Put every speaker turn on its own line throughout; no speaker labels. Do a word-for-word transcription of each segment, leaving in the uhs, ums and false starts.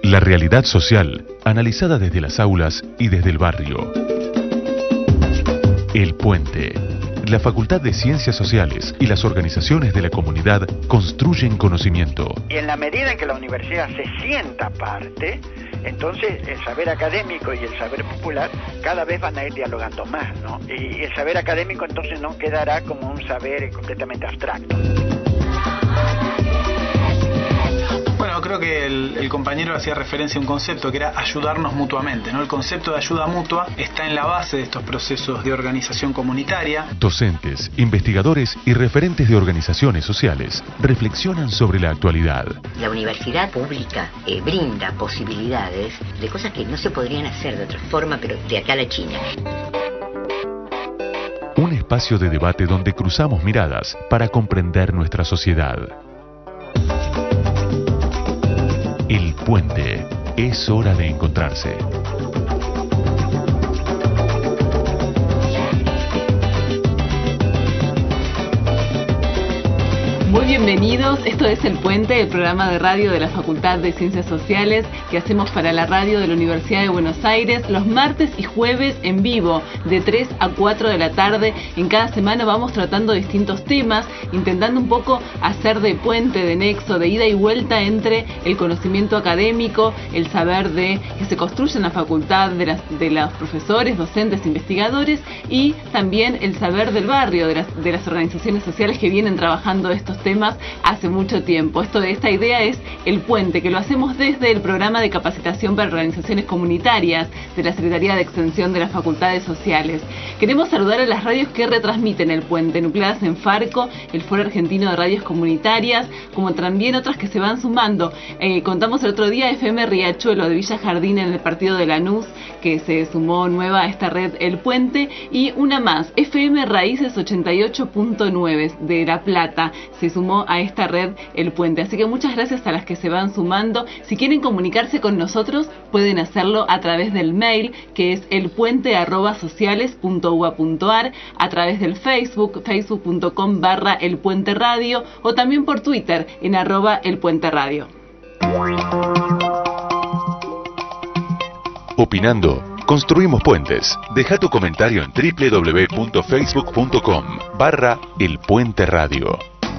La realidad social, analizada desde las aulas y desde el barrio. El Puente. La Facultad de Ciencias Sociales y las organizaciones de la comunidad construyen conocimiento.
Y en la medida en que la universidad se sienta parte, entonces el saber académico y el saber popular cada vez van a ir dialogando más, ¿no? Y el saber académico entonces no quedará como un saber completamente abstracto.
Bueno, creo que el, el compañero hacía referencia a un concepto que era ayudarnos mutuamente, ¿no? El concepto de ayuda mutua está en la base de estos procesos de organización comunitaria.
Docentes, investigadores y referentes de organizaciones sociales reflexionan sobre la actualidad.
La universidad pública eh, brinda posibilidades de cosas que no se podrían hacer de otra forma, pero de acá a la China.
Un espacio de debate donde cruzamos miradas para comprender nuestra sociedad. El Puente. Es hora de encontrarse.
Muy bienvenidos, esto es El Puente, el programa de radio de la Facultad de Ciencias Sociales que hacemos para la radio de la Universidad de Buenos Aires los martes y jueves en vivo, de tres a cuatro de la tarde. En cada semana vamos tratando distintos temas, intentando un poco hacer de puente, de nexo, de ida y vuelta entre el conocimiento académico, el saber de que se construye en la facultad de, las, de los profesores, docentes, investigadores, y también el saber del barrio, de las, de las organizaciones sociales que vienen trabajando estos temas hace mucho tiempo. Esto, esta idea es El Puente, que lo hacemos desde el programa de capacitación para organizaciones comunitarias de la Secretaría de Extensión de las Facultades Sociales. Queremos saludar a las radios que retransmiten El Puente, nucleadas en Farco, el Foro Argentino de Radios Comunitarias, como también otras que se van sumando. Eh, contamos el otro día F M Riachuelo de Villa Jardín en el partido de Lanús, que se sumó nueva a esta red El Puente, y una más, F M Raíces ochenta y ocho punto nueve de La Plata, se sumó a esta red El Puente. Así que muchas gracias a las que se van sumando. Si quieren comunicarse con nosotros, pueden hacerlo a través del mail, que es elpuente arroba sociales punto u a punto ar, a través del Facebook, facebook punto com barra elpuente radio, o también por Twitter, en arroba elpuente radio.
Opinando, construimos puentes. Deja tu comentario en doble u doble u doble u punto facebook punto com barra elpuente radio.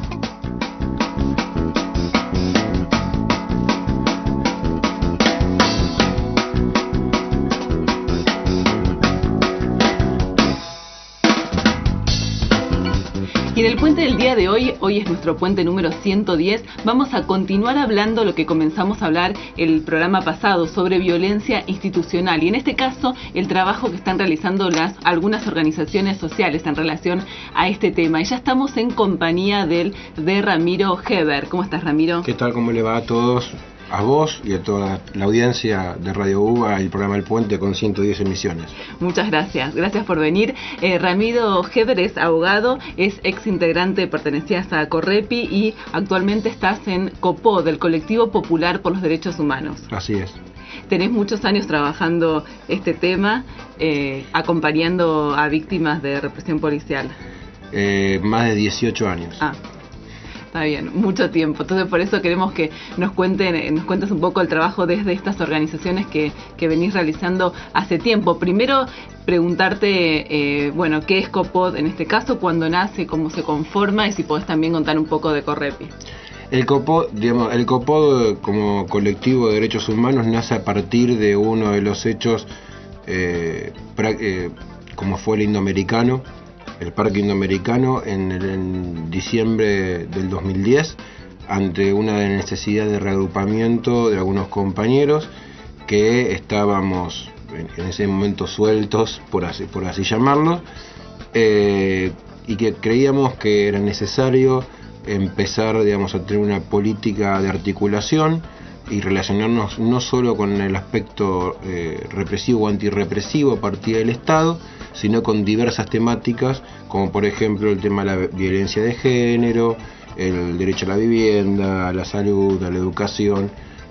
Y en el puente del día de hoy, hoy es nuestro puente número ciento diez, vamos a continuar hablando lo que comenzamos a hablar el programa pasado sobre violencia institucional, y en este caso el trabajo que están realizando las algunas organizaciones sociales en relación a este tema. Y ya estamos en compañía del, de Ramiro Heber. ¿Cómo estás, Ramiro?
¿Qué tal? ¿Cómo le va a todos? A vos y a toda la audiencia de Radio UBA y el programa El Puente con ciento diez emisiones.
Muchas gracias, gracias por venir. Eh, Ramiro Heber es abogado, es ex integrante, pertenecías a Correpi y actualmente estás en COPO, del Colectivo Popular por los Derechos Humanos.
Así es.
Tenés muchos años trabajando este tema, eh, acompañando a víctimas de represión policial.
Eh, más de dieciocho años.
Ah. Está bien, mucho tiempo. Entonces por eso queremos que nos cuenten, nos cuentes un poco el trabajo desde estas organizaciones que, que venís realizando hace tiempo. Primero preguntarte, eh, bueno, ¿qué es COPOD en este caso? ¿Cuándo nace? ¿Cómo se conforma? Y si podés también contar un poco de Correpi.
El COPOD, digamos, el COPOD como colectivo de derechos humanos nace a partir de uno de los hechos, eh, pra, eh, como fue el Indoamericano. El Parque Indoamericano en, el, en diciembre del dos mil diez, ante una necesidad de reagrupamiento de algunos compañeros que estábamos en, en ese momento sueltos, por así, por así llamarlo, eh, y que creíamos que era necesario empezar, digamos, a tener una política de articulación y relacionarnos no solo con el aspecto eh, represivo o antirrepresivo a partir del Estado, sino con diversas temáticas, como por ejemplo el tema de la violencia de género, el derecho a la vivienda, a la salud, a la educación,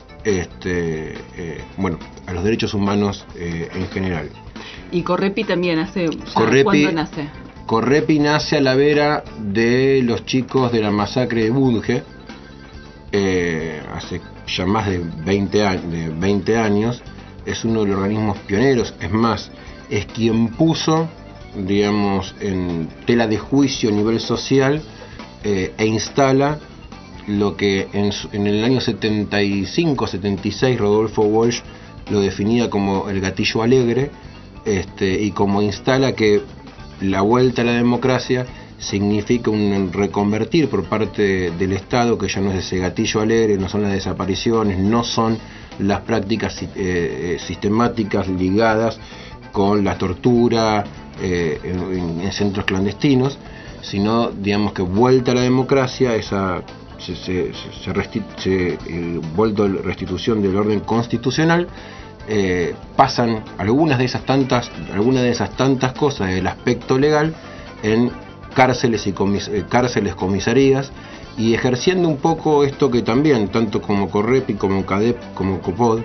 este, eh, bueno, a los derechos humanos eh, en general.
Y Correpi también hace,
Correpi,
¿cuándo nace?
Correpi nace a la vera de los chicos de la masacre de Budge, eh, hace ya más de veinte, de veinte años, es uno de los organismos pioneros, es más, es quien puso, digamos, en tela de juicio a nivel social eh, e instala lo que en, en el año setenta y cinco setenta y seis Rodolfo Walsh lo definía como el gatillo alegre, este, y como instala que la vuelta a la democracia significa un reconvertir por parte del Estado, que ya no es ese gatillo alegre, no son las desapariciones, no son las prácticas eh, sistemáticas ligadas con la tortura eh, en, en centros clandestinos, sino, digamos, que vuelta a la democracia, esa se, se, se, resti se eh, vuelto a la restitución del orden constitucional, eh, pasan algunas de esas tantas algunas de esas tantas cosas del aspecto legal en cárceles y comis eh, cárceles, comisarías, y ejerciendo un poco esto que también, tanto como Correpi, como CADEP, como COPOD,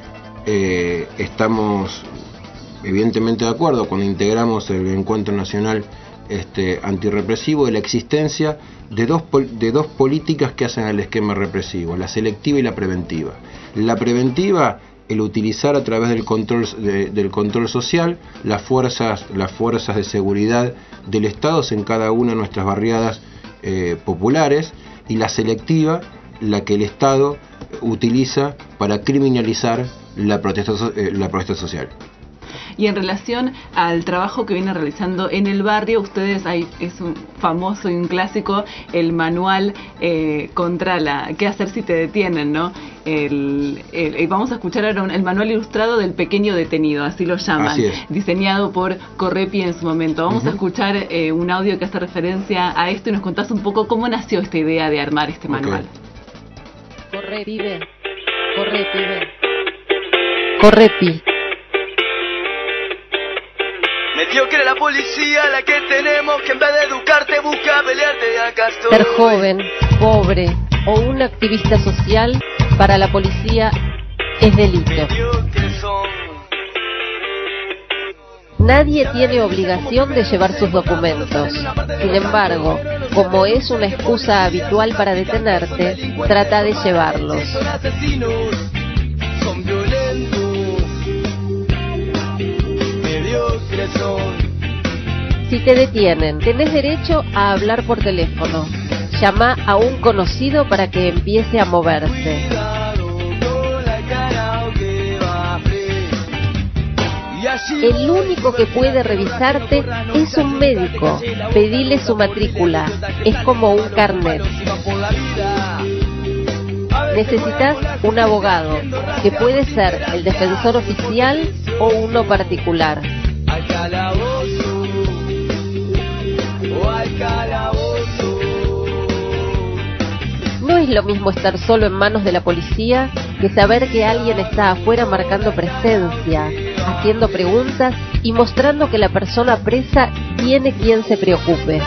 eh, estamos evidentemente de acuerdo cuando integramos el Encuentro Nacional este, Antirrepresivo, de la existencia de dos, de dos políticas que hacen al esquema represivo, la selectiva y la preventiva. La preventiva, el utilizar a través del control, de, del control social las fuerzas, las fuerzas de seguridad del Estado en cada una de nuestras barriadas eh, populares, y la selectiva, la que el Estado utiliza para criminalizar la protesta, eh, la protesta social.
Y en relación al trabajo que viene realizando en el barrio, ustedes, hay, es un famoso y un clásico, el manual eh, contra la qué hacer si te detienen, ¿no? El, el, el, vamos a escuchar ahora un, el manual ilustrado del pequeño detenido, así lo llaman,
así
diseñado por Correpi en su momento. Vamos uh-huh. a escuchar eh, un audio que hace referencia a esto y nos contás un poco cómo nació esta idea de armar este manual.
Okay. Corre, pibe. Corre, pibe. Correpi.
Mediocre la policía, la que tenemos, que en vez de educarte busca pelearte, acá estoy.
Ser joven, pobre o un activista social para la policía es delito. Nadie tiene obligación de llevar sus documentos. Sin embargo, como es una excusa habitual para detenerte, trata de llevarlos.
Son violentos.
Si te detienen, tenés derecho a hablar por teléfono. Llama a un conocido para que empiece a moverse. El único que puede revisarte es un médico. Pedile su matrícula. Es como un carnet. Necesitas un abogado, que puede ser el defensor oficial o uno particular.
Al calabozo, o al calabozo.
No es lo mismo estar solo en manos de la policía que saber que alguien está afuera marcando presencia, haciendo preguntas y mostrando que la persona presa tiene quien se preocupe.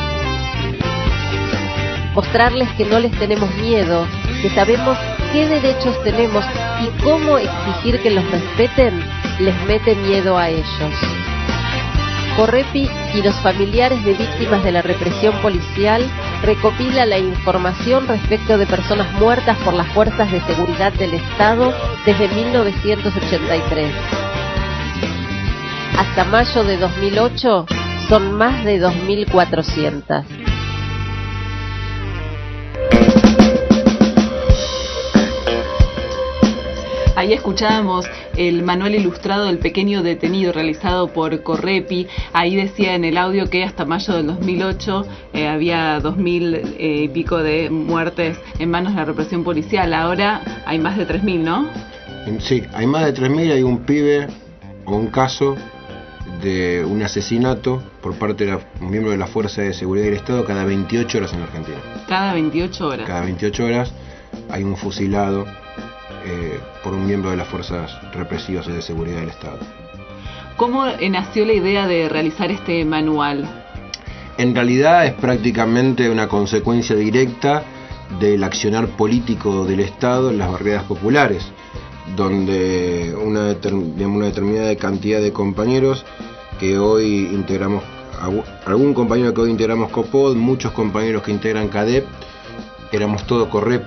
Mostrarles que no les tenemos miedo, que sabemos qué derechos tenemos y cómo exigir que los respeten, les mete miedo a ellos. Correpi y los familiares de víctimas de la represión policial recopila la información respecto de personas muertas por las fuerzas de seguridad del Estado desde mil novecientos ochenta y tres. Hasta mayo de dos mil ocho son más de dos mil cuatrocientas.
Ahí escuchábamos el manual ilustrado del pequeño detenido realizado por Correpi. Ahí decía en el audio que hasta mayo del dos mil ocho eh, había dos mil eh, y pico de muertes en manos de la represión policial. Ahora hay más de tres mil, ¿no?
Sí, hay más de tres mil. Hay un pibe o un caso de un asesinato por parte de la, un miembro de la Fuerza de Seguridad del Estado cada veintiocho horas en Argentina.
Cada veintiocho horas.
Cada veintiocho horas hay un fusilado Eh, por un miembro de las fuerzas represivas de seguridad del Estado.
¿Cómo eh, nació la idea de realizar este manual?
En realidad es prácticamente una consecuencia directa del accionar político del Estado en las barriadas populares, donde una, determin, una determinada cantidad de compañeros que hoy integramos, algún compañero que hoy integramos COPOD, muchos compañeros que integran CADEP, éramos todo Correpi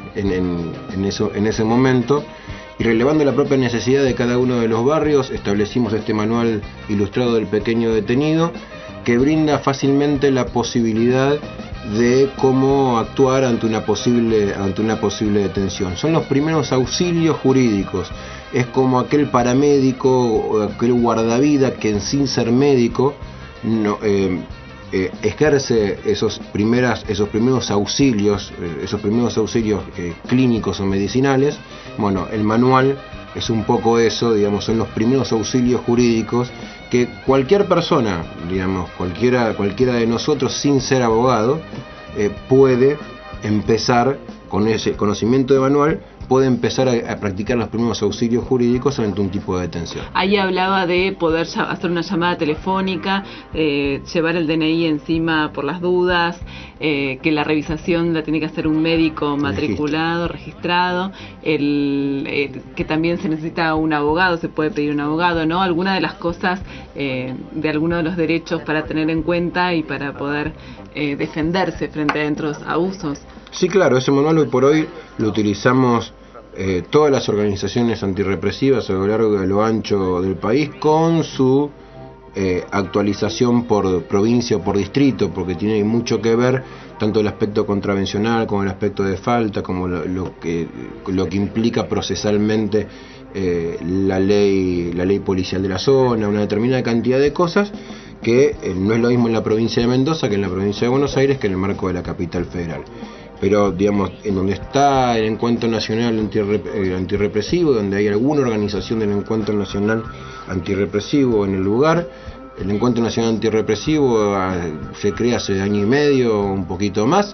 en, en, en, eso, en ese momento. Y relevando la propia necesidad de cada uno de los barrios, establecimos este manual ilustrado del pequeño detenido, que brinda fácilmente la posibilidad de cómo actuar ante una posible, ante una posible detención. Son los primeros auxilios jurídicos. Es como aquel paramédico o aquel guardavida que sin ser médico no, eh, eh, ejerce esos, primeras, esos primeros auxilios, eh, esos primeros auxilios eh, clínicos o medicinales. Bueno, el manual es un poco eso, digamos, son los primeros auxilios jurídicos que cualquier persona, digamos, cualquiera, cualquiera de nosotros sin ser abogado, eh, puede empezar con ese conocimiento de manual, puede empezar a, a practicar los primeros auxilios jurídicos ante un tipo de detención.
Ahí hablaba de poder hacer una llamada telefónica, eh, llevar el D N I encima por las dudas, eh, que la revisación la tiene que hacer un médico matriculado, registrado, el, eh, que también se necesita un abogado, se puede pedir un abogado, ¿no? Algunas de las cosas, eh, de algunos de los derechos para tener en cuenta y para poder eh, defenderse frente a otros abusos.
Sí, claro, ese manual hoy por hoy lo utilizamos eh, todas las organizaciones antirrepresivas a lo largo y a lo ancho del país, con su eh, actualización por provincia o por distrito, porque tiene mucho que ver tanto el aspecto contravencional como el aspecto de falta, como lo, lo que lo que implica procesalmente eh, la ley la ley policial de la zona, una determinada cantidad de cosas que eh, no es lo mismo en la provincia de Mendoza que en la provincia de Buenos Aires, que en el marco de la capital federal. Pero, digamos, en donde está el Encuentro Nacional Antirrep- Antirrepresivo, donde hay alguna organización del Encuentro Nacional Antirrepresivo en el lugar, el Encuentro Nacional Antirrepresivo eh, se crea hace año y medio, un poquito más,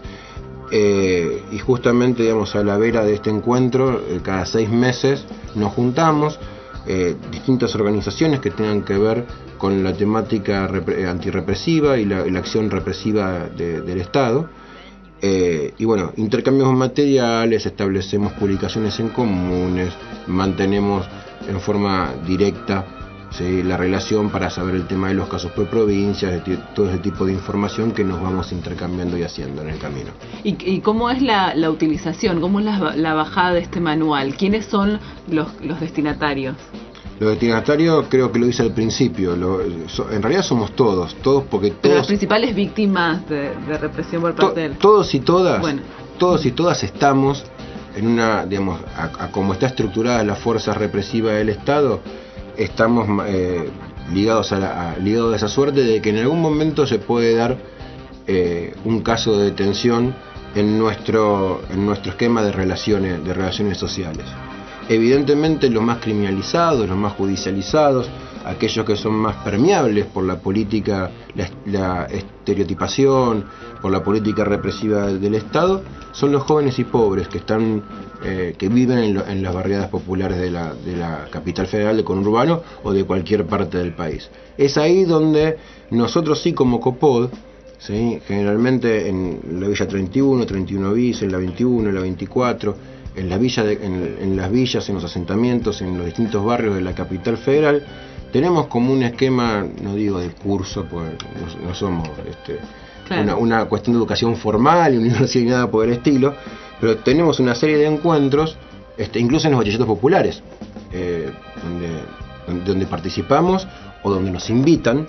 eh, y justamente, digamos, a la vera de este encuentro, eh, cada seis meses nos juntamos, eh, distintas organizaciones que tengan que ver con la temática repre- antirrepresiva y la, y la acción represiva de, del Estado. Eh, y bueno, intercambiamos materiales, establecemos publicaciones en comunes, mantenemos en forma directa, ¿sí?, la relación para saber el tema de los casos por provincias, todo ese tipo de información que nos vamos intercambiando y haciendo en el camino.
¿Y, y cómo es la, la utilización? ¿Cómo es la, la bajada de este manual? ¿Quiénes son los, los destinatarios?
Los destinatarios creo que lo hice al principio, lo, so, en realidad somos todos, todos porque todos...
Pero las principales víctimas de, de represión por parte
to,
del...
Todos y todas,
bueno.
todos y todas estamos en una, digamos, a, a como está estructurada la fuerza represiva del Estado, estamos eh, ligados, a, la, a, ligados a esa suerte de que en algún momento se puede dar eh, un caso de detención en nuestro, en nuestro esquema de relaciones, de relaciones sociales. Evidentemente los más criminalizados, los más judicializados, aquellos que son más permeables por la política, la, la estereotipación, por la política represiva del Estado, son los jóvenes y pobres que están, eh, que viven en, lo, en las barriadas populares de la, de la capital federal, de conurbano o de cualquier parte del país. Es ahí donde nosotros sí como COPOD, ¿sí?, generalmente en la Villa treinta y uno, treinta y uno bis, en la veintiuno, en la veinticuatro, en, la villa de, en, en las villas, en los asentamientos, en los distintos barrios de la capital federal, tenemos como un esquema, no digo de curso, pues no, no somos este, claro. una, una cuestión de educación formal y universidad y nada por el estilo, pero tenemos una serie de encuentros, este, incluso en los bachilleros populares, eh, donde, donde, donde participamos o donde nos invitan,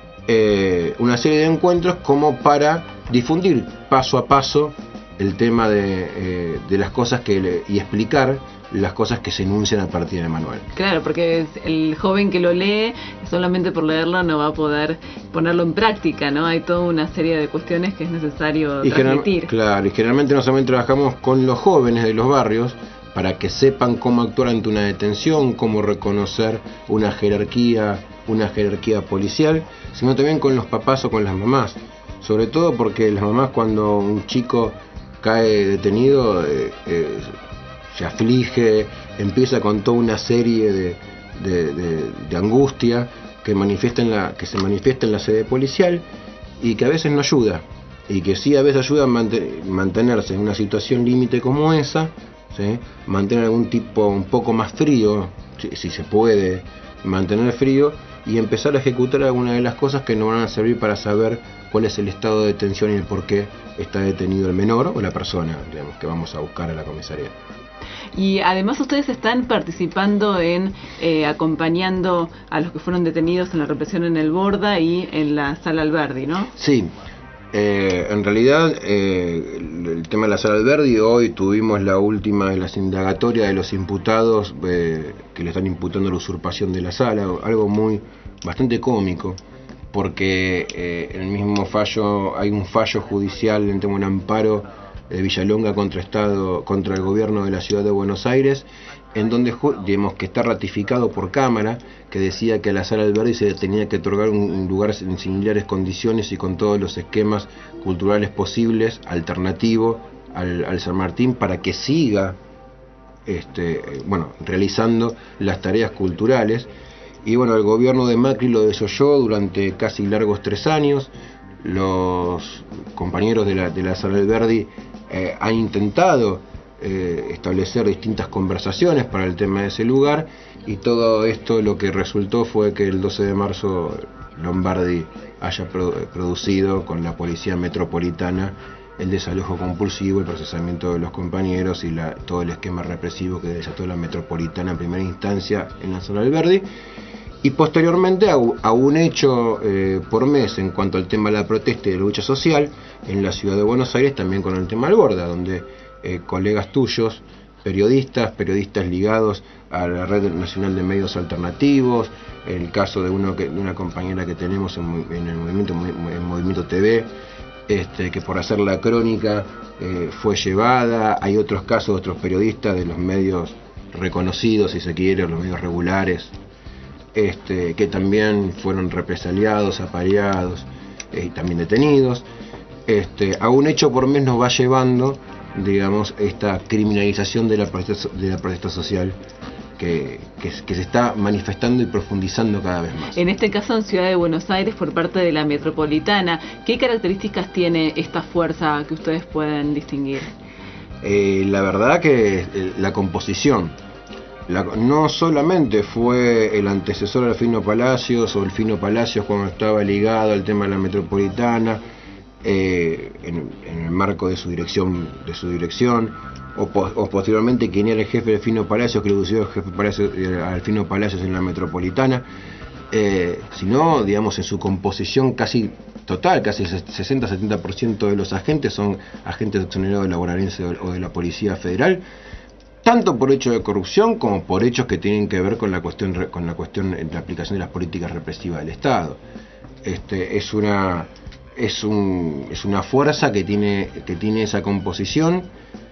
eh, una serie de encuentros como para difundir paso a paso el tema de, eh, de las cosas que le, y explicar las cosas que se enuncian a partir del manual.
Claro, porque el joven que lo lee, solamente por leerlo no va a poder ponerlo en práctica, ¿no? Hay toda una serie de cuestiones que es necesario
y
transmitir.
General, claro, y generalmente no solamente trabajamos con los jóvenes de los barrios para que sepan cómo actuar ante una detención, cómo reconocer una jerarquía, una jerarquía policial, sino también con los papás o con las mamás. Sobre todo porque las mamás, cuando un chico cae detenido, eh, eh, se aflige, empieza con toda una serie de, de, de, de angustia que, manifiesta en la, que se manifiesta en la sede policial y que a veces no ayuda, y que sí a veces ayuda a manten, mantenerse en una situación límite como esa, ¿sí?, mantener algún tipo un poco más frío, si, si se puede mantener frío, y empezar a ejecutar algunas de las cosas que nos van a servir para saber cuál es el estado de detención y el por qué está detenido el menor o la persona, digamos, que vamos a buscar a la comisaría.
Y además ustedes están participando en eh, acompañando a los que fueron detenidos en la represión en el Borda y en la Sala Alberdi, ¿no?
Sí, eh, en realidad eh, el, el tema de la Sala Alberdi, hoy tuvimos la última de las indagatorias de los imputados eh, que le están imputando la usurpación de la sala, algo muy bastante cómico, porque eh, en el mismo fallo hay un fallo judicial en tema de un amparo de Villalonga contra Estado, contra el gobierno de la ciudad de Buenos Aires, en donde digamos que está ratificado por Cámara, que decía que a la Sala Alberdi se tenía que otorgar un, un lugar en similares condiciones y con todos los esquemas culturales posibles, alternativo al, al San Martín, para que siga este, bueno, realizando las tareas culturales. Y bueno, el gobierno de Macri lo desoyó durante casi largos tres años. Los compañeros de la, de la Sala Alberdi eh, han intentado eh, establecer distintas conversaciones para el tema de ese lugar, y todo esto lo que resultó fue que el doce de marzo Lombardi haya produ- producido con la Policía Metropolitana el desalojo compulsivo, el procesamiento de los compañeros y la, todo el esquema represivo que desató la Metropolitana en primera instancia en la Sala Alberdi. Y posteriormente a, a un hecho eh, por mes en cuanto al tema de la protesta y de la lucha social en la ciudad de Buenos Aires, también con el tema del Borda, donde eh, colegas tuyos, periodistas, periodistas ligados a la Red Nacional de Medios Alternativos, el caso de, uno que, de una compañera que tenemos en, en el movimiento, en Movimiento T V, este, que por hacer la crónica eh, fue llevada. Hay otros casos, otros periodistas de los medios reconocidos, si se quiere, los medios regulares, Este, que también fueron represaliados, apareados eh, y también detenidos. Este, a un hecho por mes nos va llevando, digamos, esta criminalización de la protesta, de la protesta social que, que, que se está manifestando y profundizando cada vez más.
En este caso en Ciudad de Buenos Aires por parte de la Metropolitana, ¿qué características tiene esta fuerza que ustedes pueden distinguir?
Eh, la verdad que eh, la composición. La, no solamente fue el antecesor al Fino Palacios o el Fino Palacios cuando estaba ligado al tema de la Metropolitana, eh, en, en el marco de su dirección, de su dirección o, po, o posteriormente quien era el jefe del Fino Palacios, que redució al jefe Palacios, al Fino Palacios en la Metropolitana, eh, sino, digamos, en su composición casi total, casi sesenta a setenta por ciento de los agentes son agentes exonerados de la bonaerense o de la Policía Federal, tanto por hechos de corrupción como por hechos que tienen que ver con la cuestión con la cuestión de la aplicación de las políticas represivas del Estado. Este es una es un es una fuerza que tiene que tiene esa composición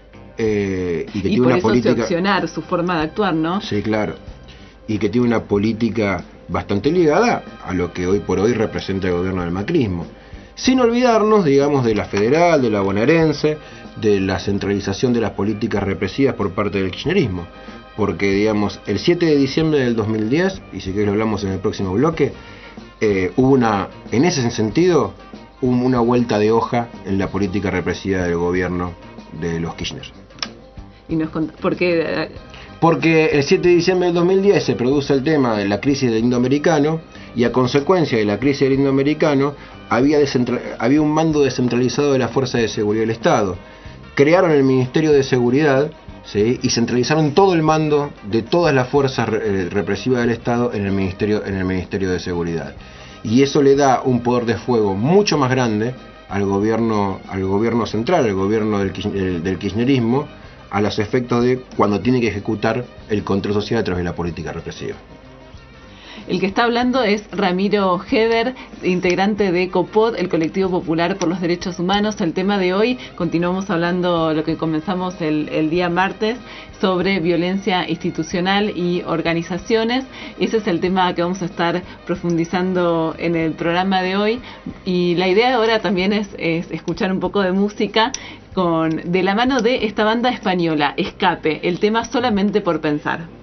eh, y que
y
tiene
por
una
eso
política,
seccionar su forma de actuar, ¿no?
Sí, claro, y que tiene una política bastante ligada a lo que hoy por hoy representa el gobierno del macrismo, sin olvidarnos, digamos, de la federal, de la bonaerense, de la centralización de las políticas represivas por parte del kirchnerismo, porque, digamos, el siete de diciembre del dos mil diez, y si querés lo hablamos en el próximo bloque, eh, hubo una, en ese sentido, hubo una vuelta de hoja en la política represiva del gobierno de los Kirchner.
Y nos cont- porque
Porque el siete de diciembre del dos mil diez se produce el tema de la crisis del indoamericano, y a consecuencia de la crisis del indoamericano había, había un mando descentralizado de la Fuerza de Seguridad del Estado. Crearon el Ministerio de Seguridad, ¿sí?, y centralizaron todo el mando de todas las fuerzas eh, represivas del Estado en el Ministerio, en el Ministerio de Seguridad. Y eso le da un poder de fuego mucho más grande al gobierno, al gobierno central, al gobierno del, del, del kirchnerismo, a los efectos de cuando tiene que ejecutar el control social a través de la política represiva.
el que está hablando es Ramiro Heder, integrante de COPOD, el Colectivo Popular por los Derechos Humanos. El tema de hoy, continuamos hablando lo que comenzamos el, el día martes, sobre violencia institucional y organizaciones. Ese es el tema que vamos a estar profundizando en el programa de hoy. Y la idea ahora también es, es escuchar un poco de música con de la mano de esta banda española, Escape, el tema Solamente por Pensar.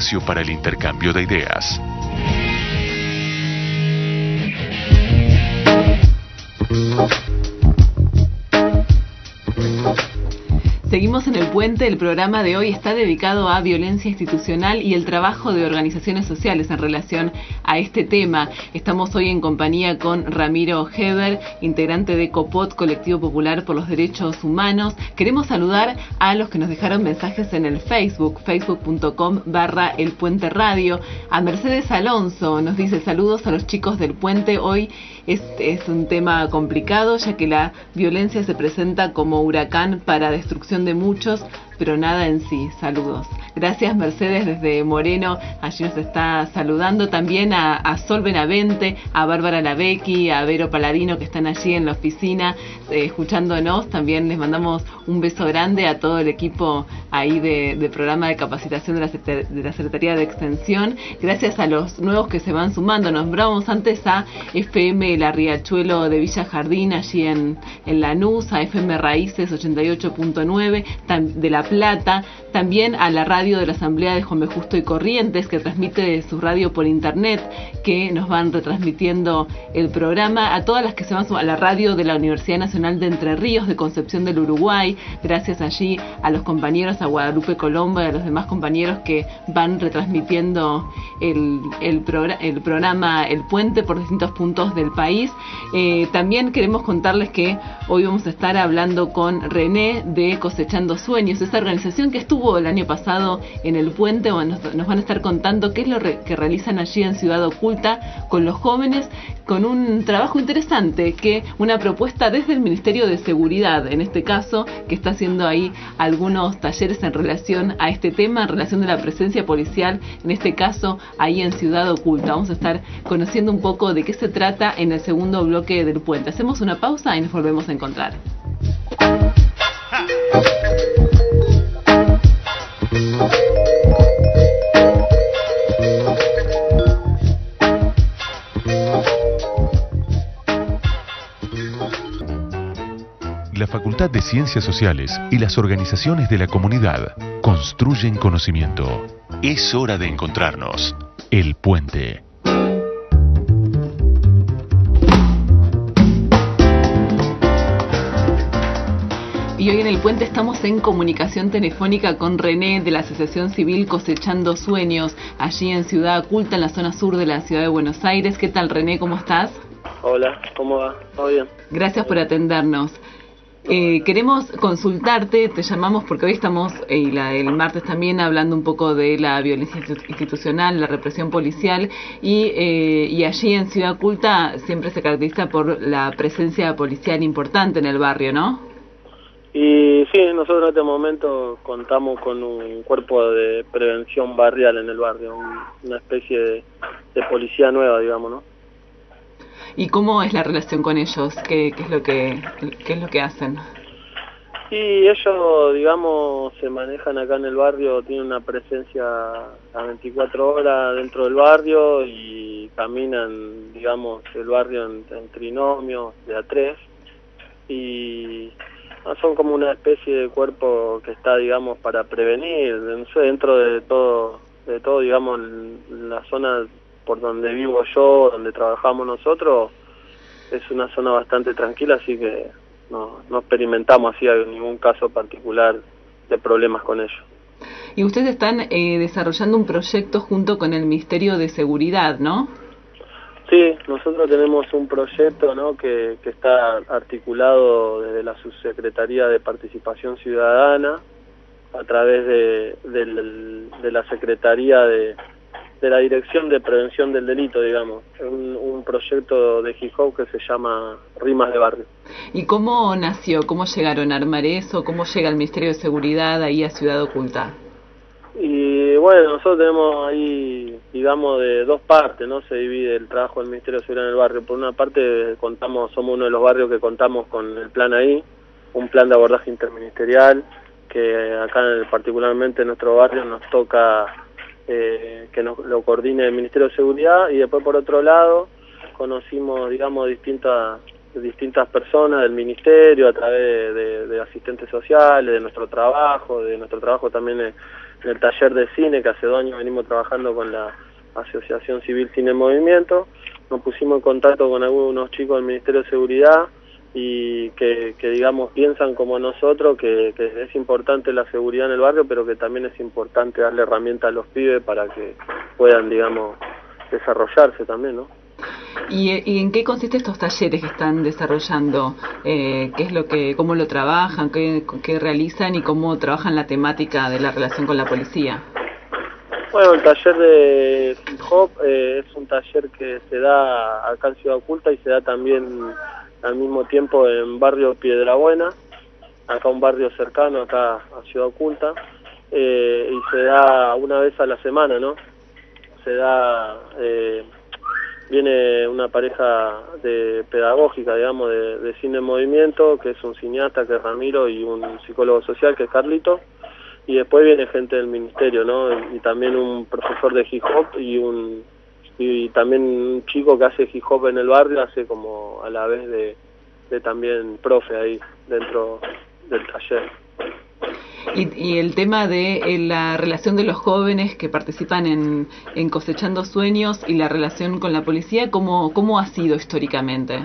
espacio para el intercambio de ideas.
Seguimos en El Puente. El programa de hoy está dedicado a violencia institucional y el trabajo de organizaciones sociales en relación a este tema. Estamos hoy en compañía con Ramiro Heber, integrante de COPOT, Colectivo Popular por los Derechos Humanos. Queremos saludar a los que nos dejaron mensajes en el Facebook, facebook.com barra El Puente Radio. A Mercedes Alonso nos dice: saludos a los chicos del Puente. Hoy es, es un tema complicado, ya que la violencia se presenta como huracán para destrucción de muchos, pero nada en sí. Saludos. Gracias, Mercedes, desde Moreno. Allí nos está saludando. También a, a Sol Benavente, a Bárbara Lavecchi, a Vero Paladino, que están allí en la oficina eh, escuchándonos. También les mandamos un beso grande a todo el equipo ahí de, de programa de capacitación de la, de la Secretaría de Extensión. Gracias a los nuevos que se van sumando. Nombrábamos antes a F M La Riachuelo de Villa Jardín, allí en, en Lanús, a F M Raíces ochenta y ocho punto nueve de La Plata, también a la radio de la Asamblea de Juan B. Justo y Corrientes, que transmite su radio por internet, que nos van retransmitiendo el programa, a todas las que se van a la radio de la Universidad Nacional de Entre Ríos de Concepción del Uruguay. Gracias allí a los compañeros, a Guadalupe Colombo y a los demás compañeros que van retransmitiendo el, el, progr- el programa El Puente por distintos puntos del país. Eh, también queremos contarles que hoy vamos a estar hablando con René de Cosechando Sueños, esa organización que estuvo el año pasado en El Puente. Bueno, nos, nos van a estar contando qué es lo re, que realizan allí en Ciudad Oculta con los jóvenes, con un trabajo interesante, que una propuesta desde el Ministerio de Seguridad, en este caso, que está haciendo ahí algunos talleres en relación a este tema, en relación de la presencia policial, en este caso ahí en Ciudad Oculta. Vamos a estar conociendo un poco de qué se trata en el segundo bloque del Puente. Hacemos una pausa y nos volvemos a encontrar.
La Facultad de Ciencias Sociales y las organizaciones de la comunidad construyen conocimiento. Es hora de encontrarnos. El Puente.
Y hoy en El Puente estamos en comunicación telefónica con René de la Asociación Civil Cosechando Sueños, allí en Ciudad Oculta, en la zona sur de la ciudad de Buenos Aires. ¿Qué tal, René? ¿Cómo estás?
Hola, ¿cómo va? ¿Todo bien?
Gracias por atendernos. Eh, queremos consultarte, te llamamos porque hoy estamos, eh, y la, el martes también, hablando un poco de la violencia institucional, la represión policial, y, eh, y allí en Ciudad Oculta siempre se caracteriza por la presencia policial importante en el barrio, ¿no?
Y sí, nosotros en este momento contamos con un cuerpo de prevención barrial en el barrio, un, una especie de, de policía nueva, digamos, ¿no?
¿Y cómo es la relación con ellos? ¿Qué, qué es lo que qué es lo que hacen?
Y ellos, digamos, se manejan acá en el barrio, tienen una presencia a veinticuatro horas dentro del barrio y caminan, digamos, el barrio en, en trinomios de a tres, y son como una especie de cuerpo que está, digamos, para prevenir. No sé, dentro de todo, de todo, digamos, la zona por donde vivo yo, donde trabajamos nosotros, es una zona bastante tranquila, así que no, no experimentamos así ningún caso particular de problemas con ellos.
Y ustedes están eh, desarrollando un proyecto junto con el Ministerio de Seguridad, ¿no?
Sí, nosotros tenemos un proyecto, ¿no?, que, que está articulado desde la Subsecretaría de Participación Ciudadana, a través de, de, de la Secretaría de, de la Dirección de Prevención del Delito, digamos. Un, un proyecto de hip hop que se llama Rimas de Barrio.
¿Y cómo nació? ¿Cómo llegaron a armar eso? ¿Cómo llega el Ministerio de Seguridad ahí a Ciudad Oculta?
Y bueno, nosotros tenemos ahí, digamos, de dos partes, ¿no? Se divide el trabajo del Ministerio de Seguridad en el barrio. Por una parte, contamos, somos uno de los barrios que contamos con el plan ahí, un plan de abordaje interministerial, que acá particularmente en nuestro barrio nos toca eh, que nos lo coordine el Ministerio de Seguridad. Y después, por otro lado, conocimos, digamos, distintas distintas personas del ministerio a través de, de, de asistentes sociales, de nuestro trabajo, de nuestro trabajo también en, el taller de cine, que hace dos años venimos trabajando con la Asociación Civil Cine en Movimiento. Nos pusimos en contacto con algunos chicos del Ministerio de Seguridad y que, que digamos, piensan como nosotros, que, que es importante la seguridad en el barrio, pero que también es importante darle herramientas a los pibes para que puedan, digamos, desarrollarse también, ¿no?
¿Y, y en qué consisten estos talleres que están desarrollando? Eh, ¿Qué es lo que, cómo lo trabajan, qué, qué realizan y cómo trabajan la temática de la relación con la policía?
Bueno, el taller de hip hop eh, es un taller que se da acá en Ciudad Oculta y se da también al mismo tiempo en barrio Piedrabuena, acá un barrio cercano acá a Ciudad Oculta, eh, y se da una vez a la semana, ¿no? Se da... Eh, viene una pareja de pedagógica, digamos, de, de cine en movimiento, que es un cineasta, que es Ramiro, y un psicólogo social, que es Carlito, y después viene gente del ministerio, ¿no? Y, y también un profesor de hip hop y un y también un chico que hace hip hop en el barrio, hace como a la vez de, de también profe ahí dentro del taller.
Y, y el tema de eh, la relación de los jóvenes que participan en, en Cosechando Sueños y la relación con la policía, ¿cómo, cómo ha sido históricamente?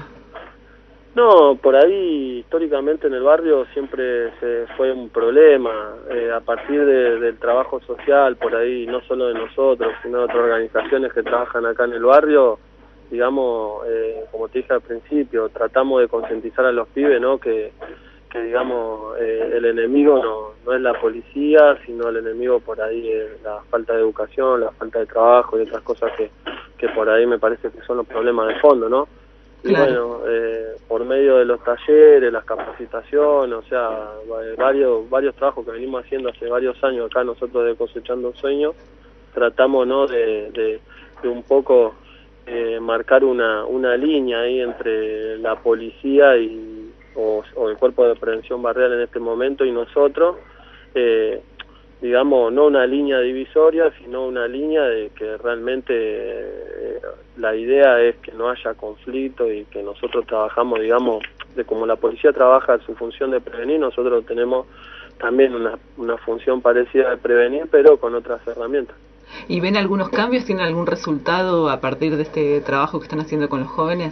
No, por ahí históricamente en el barrio siempre se fue un problema, eh, a partir de, del trabajo social, por ahí no solo de nosotros, sino de otras organizaciones que trabajan acá en el barrio, digamos, eh, como te dije al principio, tratamos de concientizar a los pibes, ¿no? Que que digamos eh, el enemigo no, no es la policía, sino el enemigo por ahí es la falta de educación, la falta de trabajo y otras cosas que, que por ahí me parece que son los problemas de fondo, ¿no? Y claro. Bueno, eh, por medio de los talleres, las capacitaciones, o sea, varios varios trabajos que venimos haciendo hace varios años acá nosotros de Cosechando Sueños, tratamos, ¿no?, de, de, de un poco eh, marcar una, una línea ahí entre la policía y O, o el cuerpo de prevención barrial en este momento y nosotros, eh, digamos, no una línea divisoria, sino una línea de que realmente eh, la idea es que no haya conflicto y que nosotros trabajamos, digamos, de como la policía trabaja su función de prevenir, nosotros tenemos también una, una función parecida de prevenir, pero con otras herramientas.
¿Y ven algunos cambios? ¿Tienen algún resultado a partir de este trabajo que están haciendo con los jóvenes?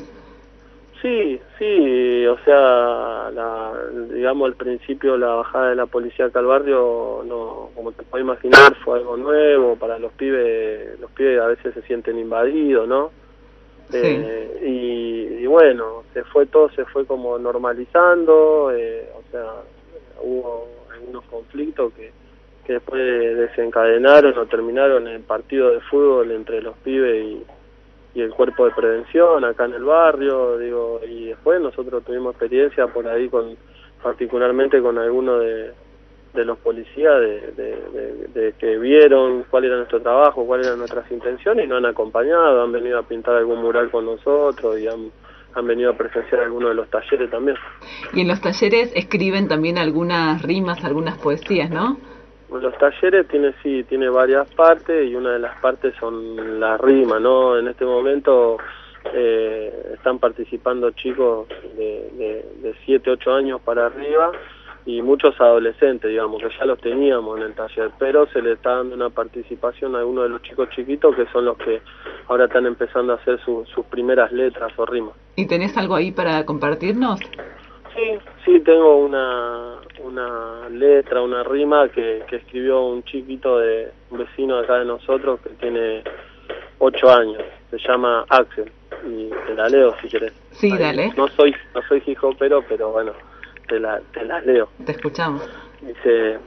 Sí, sí, o sea, la, digamos, al principio la bajada de la policía acá al barrio, no, como te puedes imaginar, fue algo nuevo para los pibes, los pibes a veces se sienten invadidos, ¿no? Sí. Eh, y, y bueno, se fue todo, se fue como normalizando, eh, o sea, hubo algunos conflictos que, que después desencadenaron o terminaron en partido de fútbol entre los pibes y y el cuerpo de prevención acá en el barrio, digo, y después nosotros tuvimos experiencia por ahí con, particularmente con algunos de, de los policías, de, de, de, de que vieron cuál era nuestro trabajo, cuáles eran nuestras intenciones y nos han acompañado, han venido a pintar algún mural con nosotros y han, han venido a presenciar algunos de los talleres también.
Y en los talleres escriben también algunas rimas, algunas poesías, ¿no?
Los talleres tiene sí tiene varias partes y una de las partes son las rimas, ¿no? En este momento eh, están participando chicos de, de, de siete, ocho años para arriba y muchos adolescentes, digamos, que ya los teníamos en el taller, pero se le está dando una participación a algunos de los chicos chiquitos que son los que ahora están empezando a hacer su, sus primeras letras o rimas.
¿Y tenés algo ahí para compartirnos?
Sí, sí, tengo una una letra, una rima que, que escribió un chiquito de un vecino acá de nosotros que tiene ocho años, se llama Axel, y te la leo si querés.
Sí, ahí, dale.
No soy no soy hijopero, pero bueno, te la te las leo.
Te escuchamos.
Dice,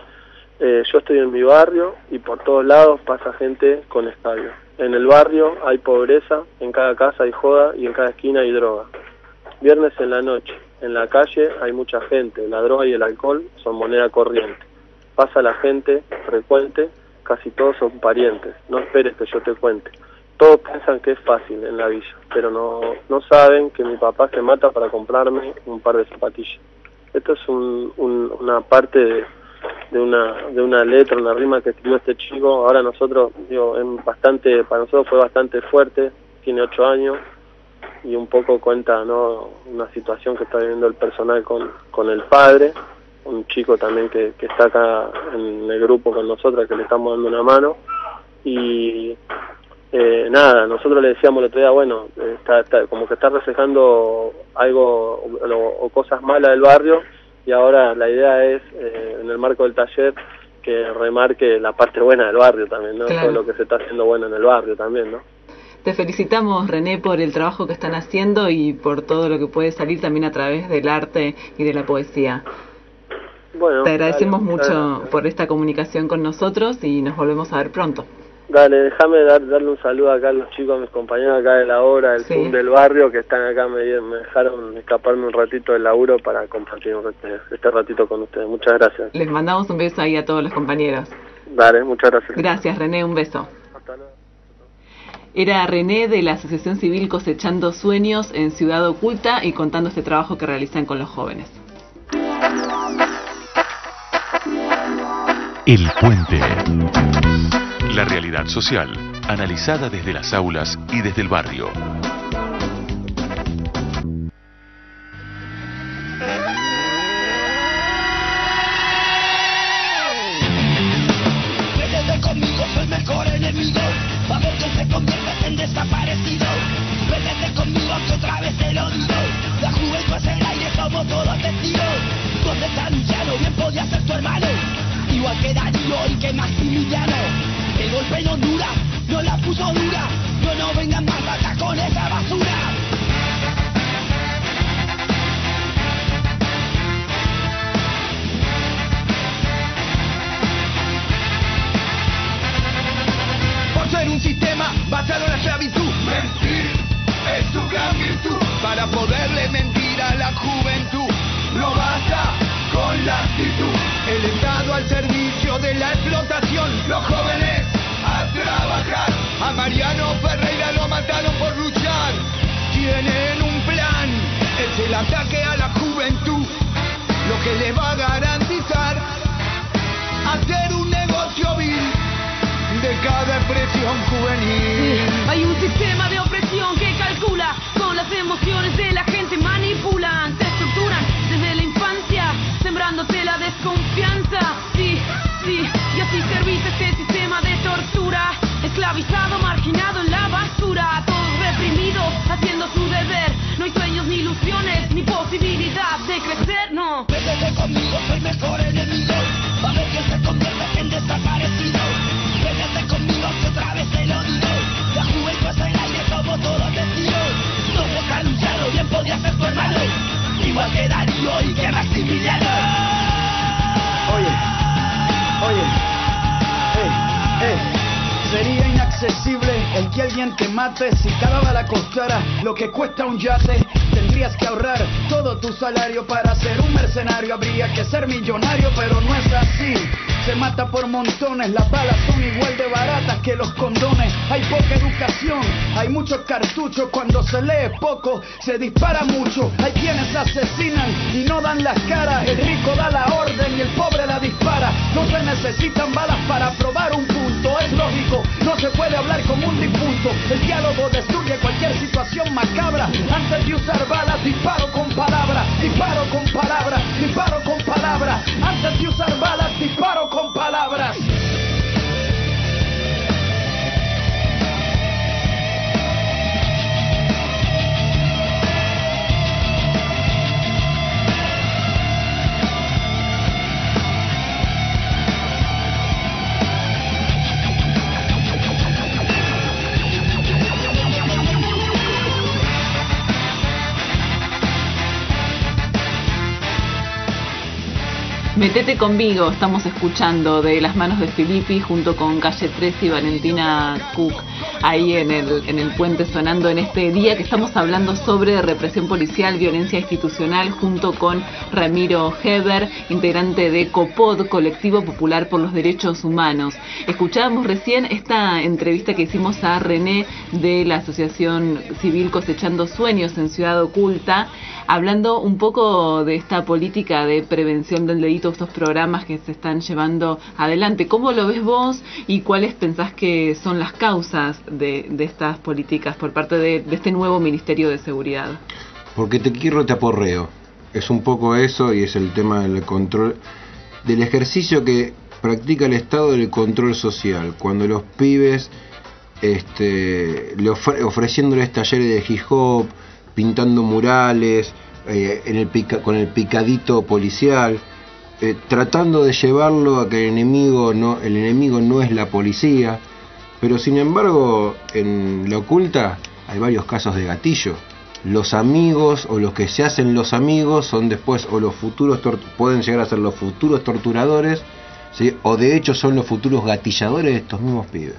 eh, yo estoy en mi barrio y por todos lados pasa gente con estabio. En el barrio hay pobreza, en cada casa hay joda y en cada esquina hay droga. Viernes en la noche, en la calle hay mucha gente, la droga y el alcohol son moneda corriente. Pasa la gente frecuente, casi todos son parientes, no esperes que yo te cuente. Todos piensan que es fácil en la villa, pero no, no saben que mi papá se mata para comprarme un par de zapatillas. Esto es un, un, una parte de, de una de una letra, una rima que escribió este chico. Ahora nosotros, digo, es bastante, para nosotros fue bastante fuerte, tiene ocho años, y un poco cuenta, ¿no?, una situación que está viviendo el personal con, con el padre, un chico también que, que está acá en el grupo con nosotros, que le estamos dando una mano. Y eh, nada, nosotros le decíamos el otro día, bueno, está, está, como que está reflejando algo o, o cosas malas del barrio, y ahora la idea es, eh, en el marco del taller, que remarque la parte buena del barrio también, ¿no? Claro. Todo lo que se está haciendo bueno en el barrio también, ¿no?
Te felicitamos, René, por el trabajo que están haciendo y por todo lo que puede salir también a través del arte y de la poesía. Bueno, te agradecemos dale, mucho dale. por esta comunicación con nosotros y nos volvemos a ver pronto.
Dale, déjame dar, darle un saludo acá a los chicos, a mis compañeros acá de la obra, del sí. P U M del barrio, que están acá, me, me dejaron escaparme un ratito del laburo para compartir este, este ratito con ustedes. Muchas gracias.
Les mandamos un beso ahí a todos los compañeros.
Dale, muchas gracias.
Gracias, René, un beso.
Hasta luego.
Era René de la Asociación Civil Cosechando Sueños en Ciudad Oculta y contando este trabajo que realizan con los jóvenes.
El Puente. La realidad social, analizada desde las aulas y desde el barrio.
Vete conmigo, soy mejor enemigo. Va a ver que te conviertes en desaparecido. Vete conmigo, que otra vez te lo digo. La juventud es el aire, somos todos testigos. ¿Dónde está Luciano? Bien podía ser tu hermano. Igual que Darío y que Maximiliano. El golpe no dura, no la puso dura. No, no vengan más acá con esa basura. Por ser un sistema basado en la esclavitud. Mentir es tu gran virtud. Para poderle mentir a la juventud. No basta con la actitud. El Estado al servicio de la explotación. Los jóvenes a trabajar. A Mariano Ferreira lo mataron por luchar. Tienen un plan. Es el ataque a la juventud. Lo que les va a garantizar hacer un negocio vil de cada expresión juvenil.
Sí, hay un sistema de opresión que calcula con las emociones de la gente, manipulan, te estructuran desde la infancia, sembrándote la desconfianza. Sí, sí, y así serviste este sistema de tortura, esclavizado, marginado en la basura, todos reprimidos, haciendo su deber. No hay sueños ni ilusiones, ni posibilidad de crecer, no.
Vete conmigo, soy mejor enemigo. Va a ver que se convierte en desaparecido. Vete conmigo, que otra vez te lo digo. La juventud es el aire, somos todos testigos. No deja Luciano, bien podía ser tu hermano. Igual que Darío y que Maximiliano.
Oye, oye, hey, hey. Sería inaccesible el que alguien te mate. Si cada bala costara lo que cuesta un yate, tendrías que ahorrar todo tu salario para ser un mercenario. Habría que ser millonario, pero no es así. Se mata por montones, las balas son igual de baratas que los condones. Hay poca educación, hay muchos cartuchos. Cuando se lee poco, se dispara mucho. Hay quienes asesinan y no dan las caras. El rico da la orden y el pobre la dispara. No se necesitan balas para probar un punto. Es lógico, no se puede hablar como un difunto. El diálogo destruye cualquier situación macabra. Antes de usar balas, disparo con palabras. Disparo con palabras, disparo con palabras. Antes de usar balas, disparo con palabras.
Metete conmigo, estamos escuchando de las manos de Filippi junto con Calle trece y Valentina Cook ahí en el, en el puente sonando en este día que estamos hablando sobre represión policial, violencia institucional junto con Ramiro Heber, integrante de COPOD, Colectivo Popular por los Derechos Humanos. Escuchábamos recién esta entrevista que hicimos a René de la Asociación Civil Cosechando Sueños en Ciudad Oculta, hablando un poco de esta política de prevención del delito, estos programas que se están llevando adelante. ¿Cómo lo ves vos y cuáles pensás que son las causas de, de estas políticas por parte de, de este nuevo Ministerio de Seguridad?
Porque te quiero, te aporreo. es un poco eso, y es el tema del control, del ejercicio que practica el Estado del control social, cuando los pibes este, le ofre, ofreciéndoles talleres de hip hop, pintando murales, eh, en el pica, con el picadito policial, eh, tratando de llevarlo a que el enemigo no, el enemigo no es la policía, pero sin embargo en la oculta hay varios casos de gatillo. Los amigos o los que se hacen los amigos son después o los futuros pueden llegar a ser los futuros torturadores, ¿sí? O de hecho son los futuros gatilladores de estos mismos pibes.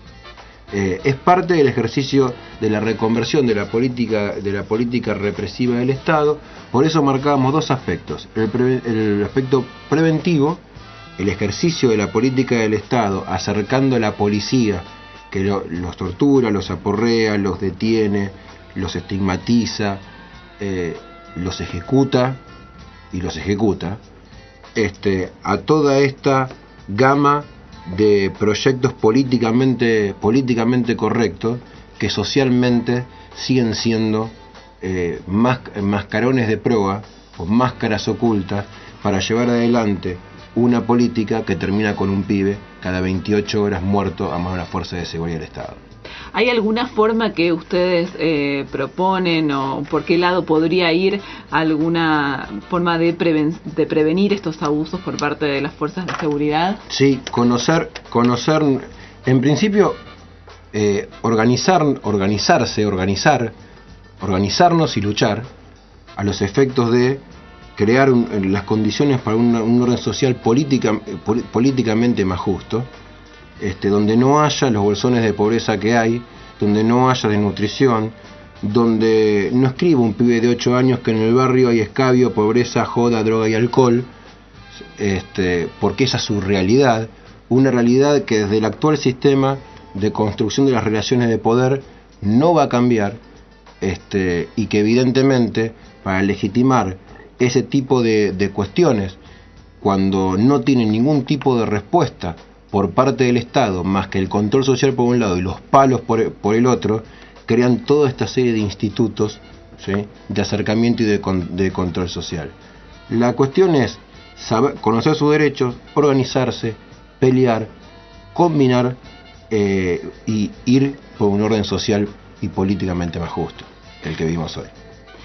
Eh, es parte del ejercicio de la reconversión de la política de la política represiva del Estado. Por eso marcábamos dos aspectos: el, pre, el aspecto preventivo, el ejercicio de la política del Estado acercando a la policía, que lo, los tortura, los aporrea, los detiene, los estigmatiza, eh, los ejecuta y los ejecuta, este, a toda esta gama de proyectos políticamente políticamente correctos que socialmente siguen siendo eh, más, mascarones de proa o máscaras ocultas para llevar adelante una política que termina con un pibe cada veintiocho horas muerto a manos de las fuerzas de seguridad del Estado.
¿Hay alguna forma que ustedes eh, proponen o por qué lado podría ir alguna forma de, preven de prevenir estos abusos por parte de las fuerzas de seguridad?
Sí, conocer, conocer, en principio, eh, organizar, organizarse, organizar, organizarnos y luchar a los efectos de crear un, las condiciones para una, un orden social política, políticamente más justo. Este, donde no haya los bolsones de pobreza que hay, donde no haya desnutrición, donde no escriba un pibe de ocho años que en el barrio hay escabio, pobreza, joda, droga y alcohol, este, porque esa es su realidad, una realidad que desde el actual sistema de construcción de las relaciones de poder no va a cambiar, este, y que evidentemente para legitimar ese tipo de, de cuestiones, cuando no tienen ningún tipo de respuesta por parte del Estado, más que el control social por un lado y los palos por, por el otro, crean toda esta serie de institutos, ¿sí?, de acercamiento y de, con, de control social. La cuestión es saber, conocer sus derechos, organizarse, pelear, combinar eh, y ir por un orden social y políticamente más justo que el que vivimos hoy.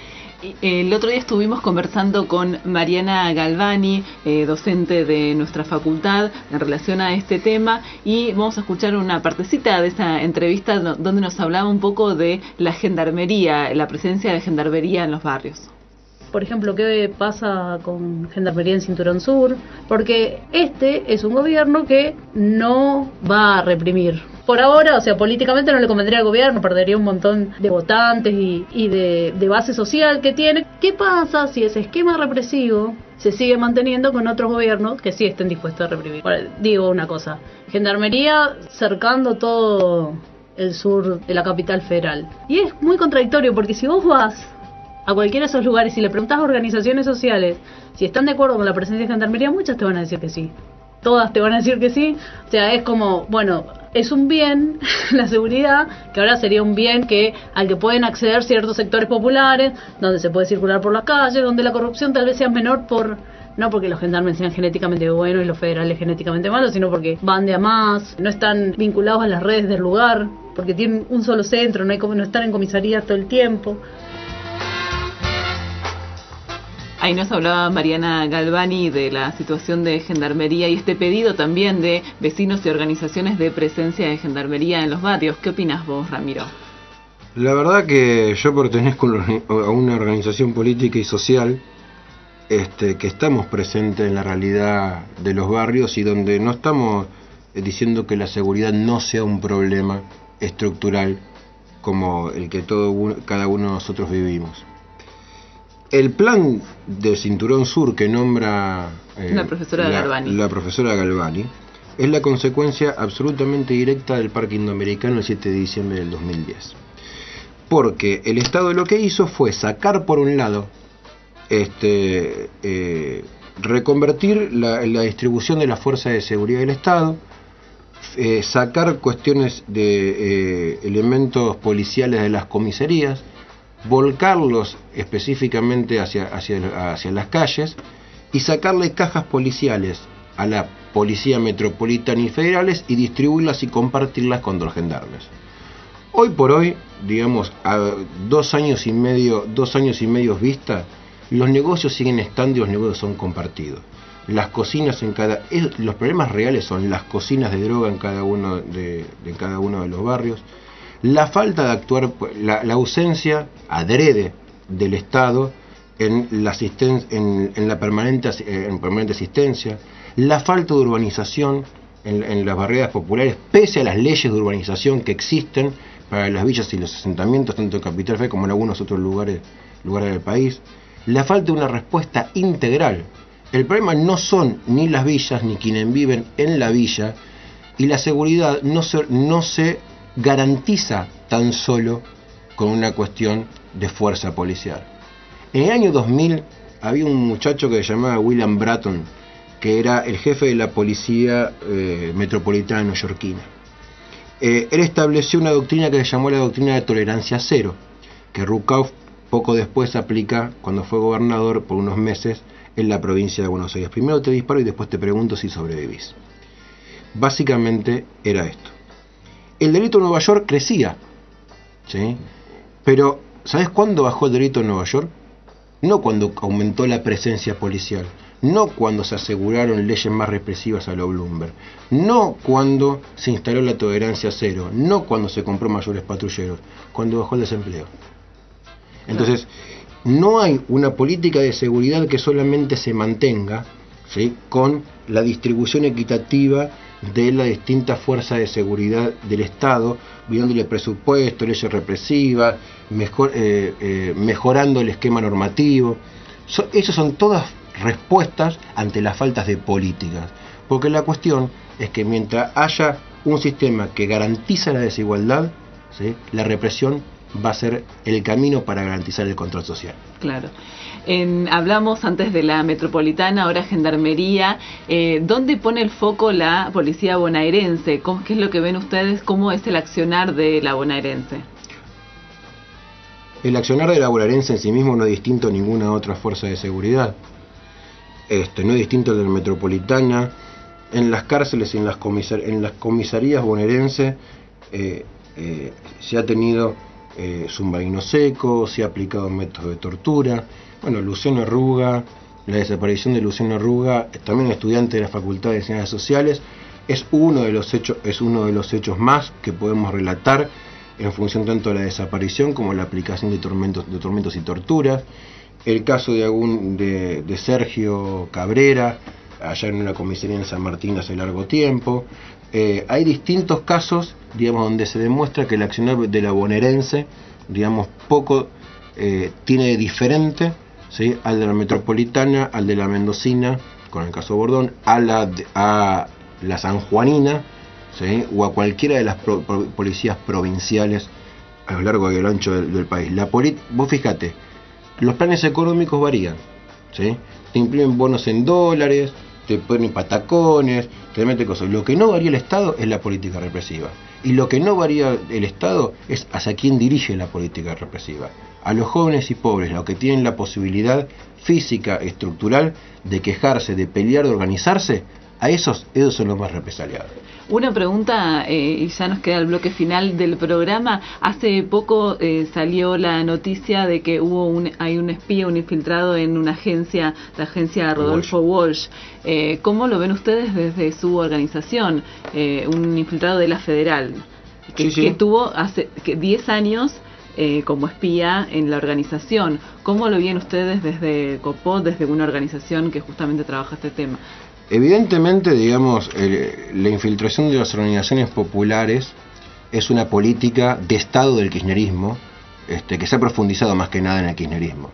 El otro día estuvimos conversando con Mariana Galvani, eh, docente de nuestra facultad, en relación a este tema, y vamos a escuchar una partecita de esa entrevista donde nos hablaba un poco de la gendarmería, la presencia de gendarmería en los barrios.
Por ejemplo, ¿qué pasa con Gendarmería en Cinturón Sur? Porque este es un gobierno que no va a reprimir. Por ahora, o sea, políticamente no le convendría al gobierno, perdería un montón de votantes y, y de, de base social que tiene. ¿Qué pasa si ese esquema represivo se sigue manteniendo con otros gobiernos que sí estén dispuestos a reprimir? Bueno, digo una cosa, Gendarmería cercando todo el sur de la capital federal. Y es muy contradictorio porque si vos vas a cualquiera de esos lugares y le preguntás a organizaciones sociales si están de acuerdo con la presencia de Gendarmería, muchas te van a decir que sí. Todas te van a decir que sí. O sea, es como, bueno, es un bien la seguridad, que ahora sería un bien que al que pueden acceder ciertos sectores populares, donde se puede circular por la calle, donde la corrupción tal vez sea menor por, no porque los gendarmes sean genéticamente buenos y los federales genéticamente malos, sino porque van de a más, no están vinculados a las redes del lugar, porque tienen un solo centro, no hay como no están en comisarías todo el tiempo.
Ahí nos hablaba Mariana Galvani de la situación de Gendarmería y este pedido también de vecinos y organizaciones de presencia de Gendarmería en los barrios. ¿Qué opinas vos, Ramiro?
La verdad que yo pertenezco a una organización política y social este, que estamos presentes en la realidad de los barrios y donde no estamos diciendo que la seguridad no sea un problema estructural como el que todo cada uno de nosotros vivimos. El plan de Cinturón Sur que nombra eh,
la, profesora
la,
Galvani.
la profesora Galvani es la consecuencia absolutamente directa del Parque Indoamericano el siete de diciembre del dos mil diez. Porque el Estado lo que hizo fue sacar por un lado, este, eh, reconvertir la, la distribución de las fuerzas de seguridad del Estado, eh, sacar cuestiones de eh, elementos policiales de las comisarías, volcarlos específicamente hacia, hacia, hacia las calles y sacarle cajas policiales a la Policía Metropolitana y Federales y distribuirlas y compartirlas con los gendarmes. Hoy por hoy, digamos, a dos años y medio, dos años y medio vista, los negocios siguen estando y los negocios son compartidos. Las cocinas en cada, es, los problemas reales son las cocinas de droga en cada uno de, de cada uno de los barrios, la falta de actuar, la, la ausencia adrede del Estado en la asisten, en, en la permanente, en permanente asistencia, la falta de urbanización en, en las barriadas populares, pese a las leyes de urbanización que existen para las villas y los asentamientos, tanto en Capital Federal como en algunos otros lugares, lugares del país, la falta de una respuesta integral. El problema no son ni las villas ni quienes viven en la villa, y la seguridad no se, no se garantiza tan solo con una cuestión de fuerza policial. En el año dos mil había un muchacho que se llamaba William Bratton, que era el jefe de la policía eh, metropolitana neoyorquina. Eh, él estableció una doctrina que se llamó la doctrina de tolerancia cero, que Rukauf poco después aplica cuando fue gobernador por unos meses en la provincia de Buenos Aires. Primero te disparo y después te pregunto si sobrevivís. Básicamente era esto. El delito en Nueva York crecía, ¿sí? Pero ¿sabes cuándo bajó el delito en Nueva York? No cuando aumentó la presencia policial, no cuando se aseguraron leyes más represivas a lo Bloomberg, no cuando se instaló la tolerancia cero, no cuando se compró mayores patrulleros, cuando bajó el desempleo. Entonces, no hay una política de seguridad que solamente se mantenga, ¿sí?, con la distribución equitativa de las distintas fuerzas de seguridad del Estado, viéndole presupuesto, leyes represivas, mejor, eh, eh, mejorando el esquema normativo. So, esas son todas respuestas ante las faltas de políticas, porque la cuestión es que mientras haya un sistema que garantiza la desigualdad, ¿sí?, la represión va a ser el camino para garantizar el control social.
Claro. En, hablamos antes de la metropolitana, ahora gendarmería. Eh, ¿Dónde pone el foco la policía bonaerense? ¿Cómo, ¿Qué es lo que ven ustedes? ¿Cómo es el accionar de la bonaerense?
El accionar de la bonaerense en sí mismo no es distinto a ninguna otra fuerza de seguridad. Este, no es distinto al de la metropolitana. En las cárceles y en las, comisar en las comisarías bonaerenses eh, eh, se ha tenido eh, submarino seco, se ha aplicado métodos de tortura. Bueno, Luciano Arruga, la desaparición de Luciano Arruga, también estudiante de la Facultad de Ciencias Sociales, es uno de los hechos, es uno de los hechos más que podemos relatar en función tanto de la desaparición como la aplicación de tormentos, de tormentos y torturas. El caso de, algún, de, de Sergio Cabrera, allá en una comisaría en San Martín hace largo tiempo. Eh, hay distintos casos, digamos, donde se demuestra que el accionar de la bonaerense, digamos, poco eh, tiene de diferente, ¿sí?, al de la metropolitana, al de la mendocina, con el caso Bordón, a la, a la sanjuanina, ¿sí?, o a cualquiera de las pro, pro, policías provinciales a lo largo y a lo ancho del, del país. La vos fíjate, los planes económicos varían, ¿sí? Te imprimen bonos en dólares, te ponen patacones, te meten cosas. Lo que no varía el Estado es la política represiva. Y lo que no varía el Estado es hacia quién dirige la política represiva. A los jóvenes y pobres, los que tienen la posibilidad física, estructural, de quejarse, de pelear, de organizarse, a esos, esos son los más represaliados.
Una pregunta, eh, y ya nos queda el bloque final del programa. Hace poco eh, salió la noticia de que hubo un, hay un espía, un infiltrado en una agencia, la agencia Rodolfo Walsh. Eh, ¿Cómo lo ven ustedes desde su organización? Eh, un infiltrado de la Federal, que, sí, sí. que tuvo hace diez años eh, como espía en la organización. ¿Cómo lo ven ustedes desde COPOD, desde una organización que justamente trabaja este tema?
Evidentemente, digamos, el, la infiltración de las organizaciones populares es una política de Estado del kirchnerismo, este, que se ha profundizado más que nada en el kirchnerismo.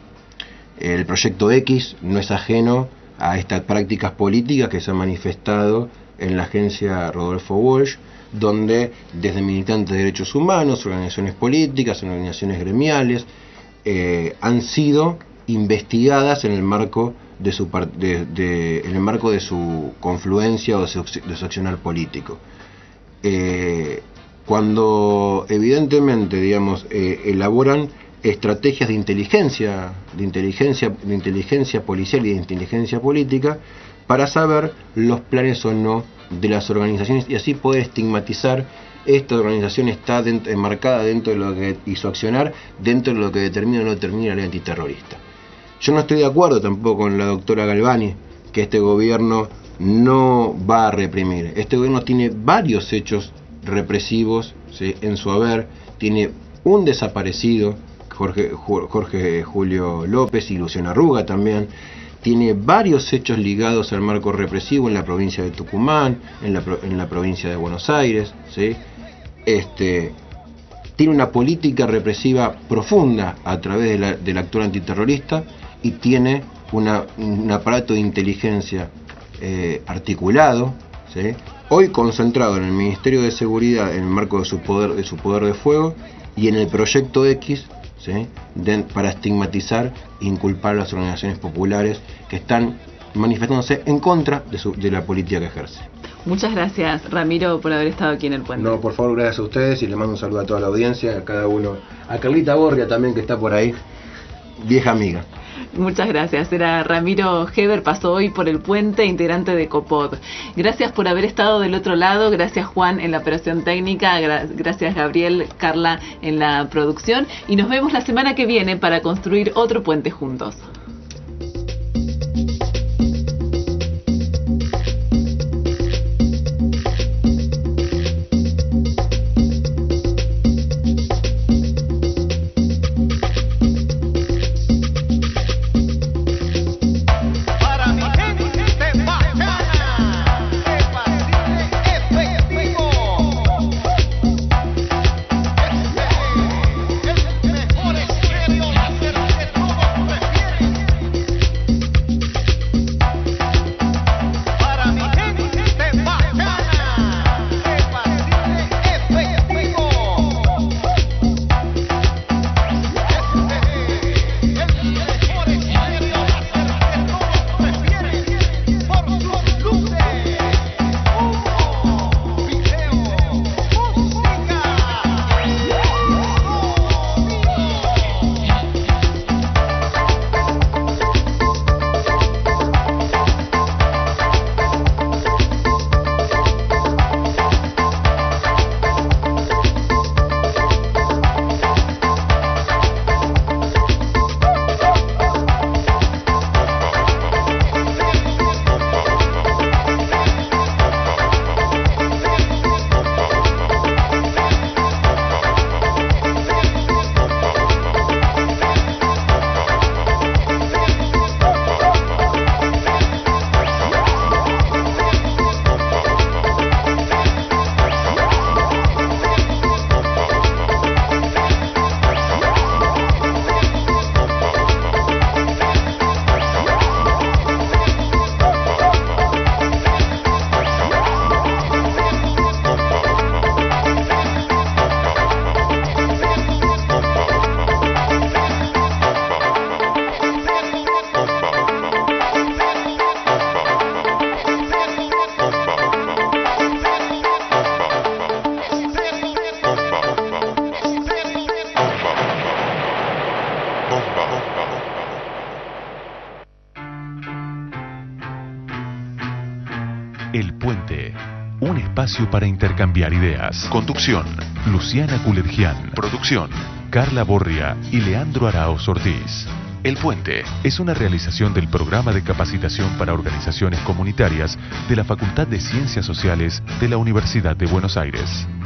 El Proyecto X no es ajeno a estas prácticas políticas que se han manifestado en la agencia Rodolfo Walsh, donde desde militantes de derechos humanos, organizaciones políticas, organizaciones gremiales, eh, han sido investigadas en el marco de su de, de, en el marco de su confluencia o de su, de su accionar político. Eh, cuando evidentemente, digamos, eh, elaboran estrategias de inteligencia, de inteligencia, de inteligencia policial y de inteligencia política para saber los planes o no de las organizaciones y así poder estigmatizar esta organización está dentro, enmarcada dentro de lo que y su accionar dentro de lo que determina o no determina la ley antiterrorista. Yo no estoy de acuerdo tampoco con la doctora Galvani que este gobierno no va a reprimir. Este gobierno tiene varios hechos represivos, ¿sí?, en su haber. Tiene un desaparecido, Jorge, Jorge Julio López, y Luciano Arruga también. Tiene varios hechos ligados al marco represivo en la provincia de Tucumán, en la, en la provincia de Buenos Aires, ¿sí? Este, tiene una política represiva profunda a través de la, del actor antiterrorista y tiene una, un aparato de inteligencia eh, articulado, ¿sí?, hoy concentrado en el Ministerio de Seguridad en el marco de su poder de, su poder de fuego y en el Proyecto X, ¿sí?, de, para estigmatizar e inculpar a las organizaciones populares que están manifestándose en contra de, su, de la política que ejerce.
Muchas gracias, Ramiro, por haber estado aquí en el puente.
No, por favor, gracias a ustedes y le mando un saludo a toda la audiencia, a cada uno, a Carlita Borgia también que está por ahí, vieja amiga.
Muchas gracias. Era Ramiro Heber, pasó hoy por el puente, integrante de COPOD. Gracias por haber estado del otro lado. Gracias, Juan, en la operación técnica. Gra- gracias, Gabriel, Carla, en la producción. Y nos vemos la semana que viene para construir otro puente juntos.
El Puente, un espacio para intercambiar ideas. Conducción, Luciana Culergian. Producción, Carla Borria y Leandro Araoz Ortiz. El Puente es una realización del Programa de Capacitación para Organizaciones Comunitarias de la Facultad de Ciencias Sociales de la Universidad de Buenos Aires.